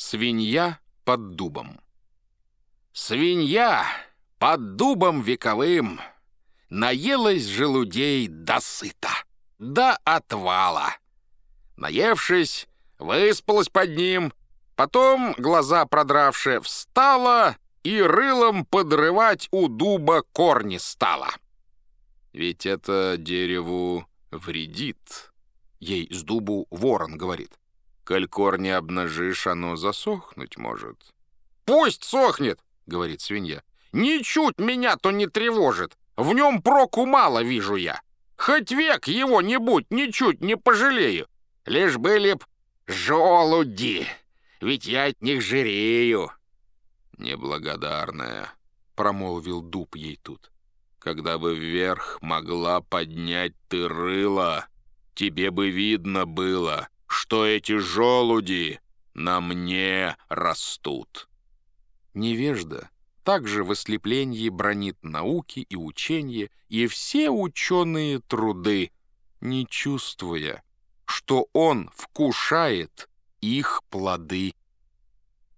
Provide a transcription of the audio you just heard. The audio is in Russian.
Свинья под дубом. Свинья под дубом вековым наелась желудей досыта, до отвала. Наевшись, выспалась под ним, потом, глаза продравши, встала и рылом подрывать у дуба корни стала. Ведь это дереву вредит. Ей с дубу ворон говорит: коль корни обнажишь, оно засохнуть может. «Пусть сохнет, — говорит свинья, — ничуть меня-то не тревожит. В нем проку мало вижу я. Хоть век его не будь, ничуть не пожалею. Лишь были б желуди, ведь я от них жирею». «Неблагодарная, — промолвил дуб ей тут, — когда бы вверх могла поднять ты рыло, тебе бы видно было, что эти желуди на мне растут». Невежда также в ослеплении бранит науки и учения и все ученые труды, не чувствуя, что он вкушает их плоды.